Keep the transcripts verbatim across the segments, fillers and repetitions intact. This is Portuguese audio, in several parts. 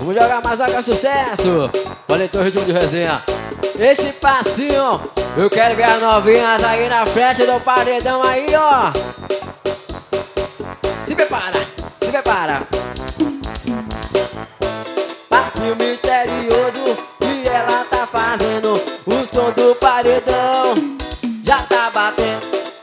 Vamos jogar mais uma que é sucesso. Valeu, ritmo de resenha. Esse passinho, eu quero ver as novinhas aí na frente do paredão aí, ó. Se prepara, se prepara. Passinho misterioso que ela tá fazendo. O som do paredão já tá batendo.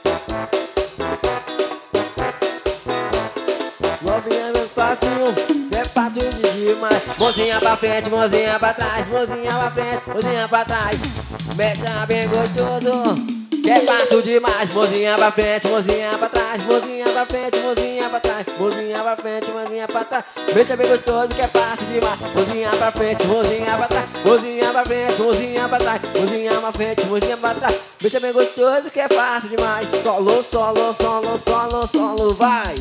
Novinha no passinho, é fácil de demais. Mãozinha pra frente, mãozinha pra trás, mãozinha pra frente, mãozinha pra trás. Mexa bem gostoso, que é fácil demais. Mãozinha pra frente, mãozinha pra trás, mãozinha pra frente, mãozinha pra trás, mãozinha pra frente, mãozinha pra trás. Mexa bem gostoso, que é fácil demais. Mãozinha pra frente, mãozinha pra trás, mãozinha pra frente, mãozinha pra trás, mãozinha pra frente, mãozinha pra trás. Mexa bem gostoso, que é fácil demais. Solo, solo, solo, solo, solo, vai.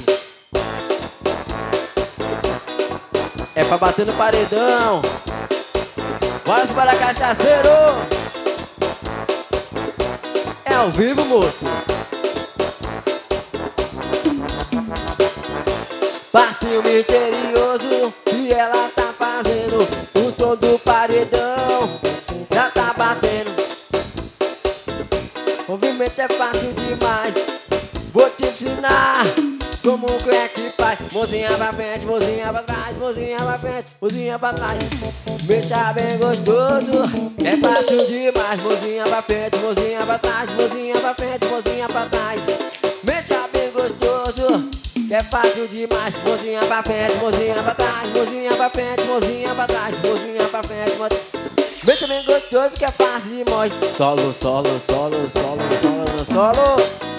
É pra bater no paredão. Bora se para cachaceiro. É ao vivo, moço. Passinho misterioso que ela tá fazendo. O som do paredão já tá batendo. Movimento é fácil demais. Vou te ensinar como é que faz. Mãozinha pra frente, mãozinha pra trás, mãozinha pra frente, mãozinha pra trás. Mexa bem gostoso, é fácil demais. Mãozinha pra frente, mãozinha pra trás, mãozinha pra frente, mãozinha pra trás. Mexa bem gostoso, que é fácil demais. Mãozinha pra frente, mãozinha pra trás, mãozinha pra frente, mãozinha pra trás, mãozinha pra frente, mãozinha. Mexa bem gostoso, que é fácil demais. Solo, solo, solo, solo, solo, solo.